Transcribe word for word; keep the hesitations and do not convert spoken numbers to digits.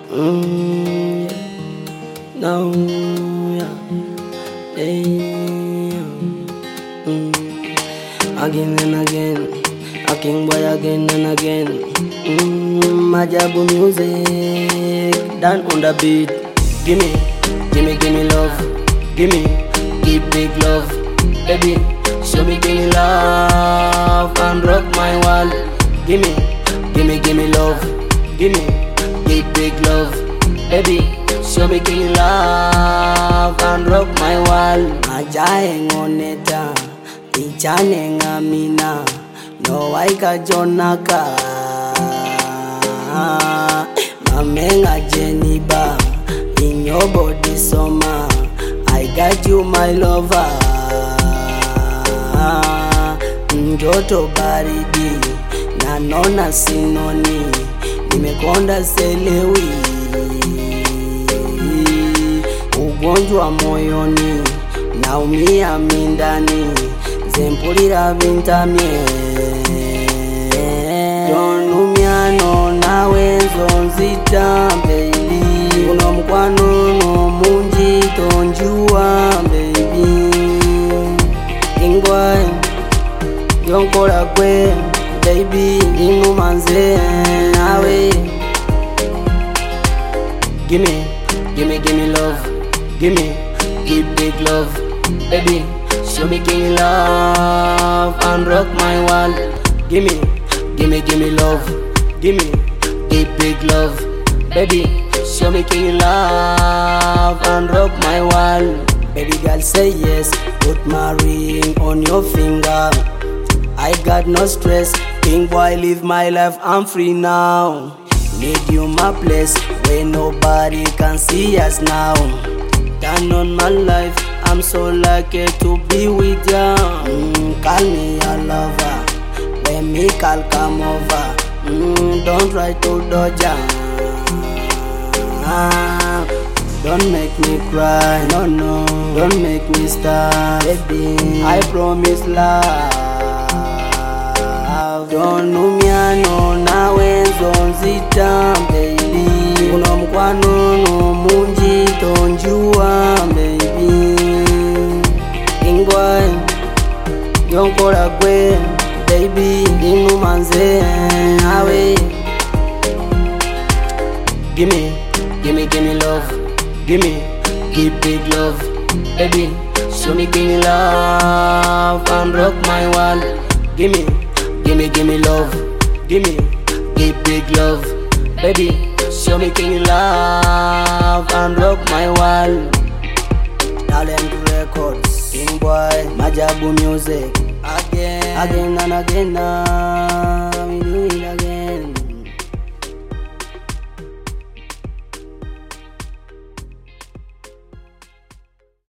Mm, yeah. No, yeah. Hey, mm. Again and again, a king boy again and again. Mm, Majabu music, done on the beat. Gimme, gimme, gimme love. Gimme, give big love. Baby, show me gimme love and rock my world. Gimme, gimme, gimme love. Gimme, give big love. Baby, show me gimme love and rock my world. Majae ngoneta, ichane ngamina, no waika jonaka. Mamenga jeniba, in your body soma. I got you my lover. Njoto baridi, na nona sinoni, nimekonda selewi. Ugonjwa moyoni, naumia mindani, zempulira bintamye. Jonumiano nawe zonzita baby, uno mkwano no munji tonjua baby. Ingwai yonkola kwe baby, inumanze nawe. Gimme, gimme, gimme love. Gimme, give big love. Baby, show me king love and rock my world. Gimme, gimme, gimme love. Gimme, give big love. Baby, show me king love and rock my world. Baby girl say yes, put my ring on your finger. I got no stress, king boy live my life, I'm free now. Need you my place, where nobody can see us now. Turn on my life, I'm so lucky to be with ya. Mm, call me your lover, when me call come over. Mm, don't try to dodge ya. Ah, don't make me cry, no no. Don't make me stop, baby. I promise love. Don't numiano nawe zonzita baby, uno mkwano no munji tonjua baby. Ingwai yonkola kwe baby, inumanze nawe. Gimme, gimme, gimme love. Gimme, give big love. Baby, show me king love and rock my world. Gimme, gimme, gimme love. Gimme, give big love. Baby, show me king love and rock my world. Talent Records, King Boy, Majabu music. Again, again and again, uh, we do it again.